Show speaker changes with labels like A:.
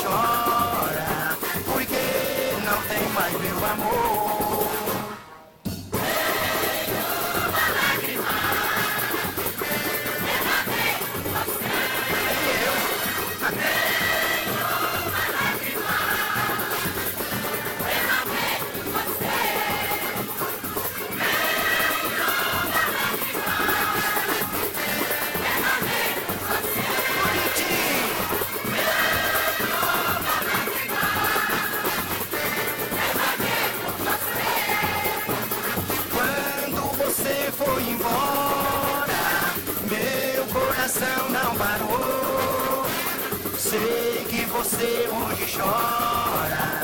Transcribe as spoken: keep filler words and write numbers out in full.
A: chora, porque não tem mais meu amor.
B: Nenhuma lágrima derramei por você.
A: Eu,
B: Nenhuma lágrima derramei por você. Nenhuma lágrima derramei por você.
A: bonitinho. Quando você foi embora, meu coração não parou. Sei que você hoje chora,